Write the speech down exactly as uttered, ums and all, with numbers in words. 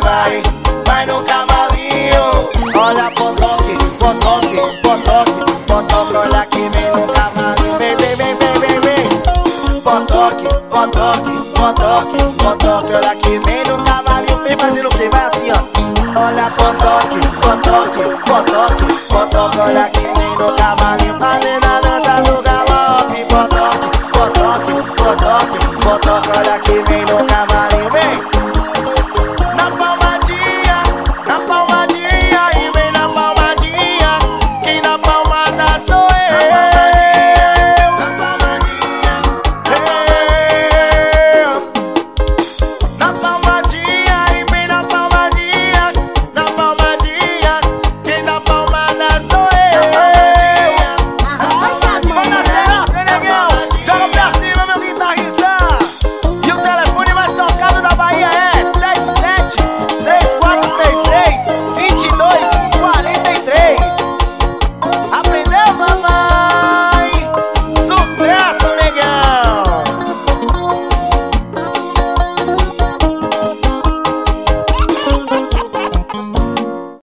vai, vai no cavalinho. Olha potoque, potoque, potoque, potoque, olha que vem no cavalinho. Vem, vem, vem, vem, vem, vem. Potoque, potoque, potoque, potoque, olha que vem no cavalinho. Vem fazendo o que vai assim, ó. Olha potoque, potoque, potoque, potoque, olha que vem no cavalinho. Fazendo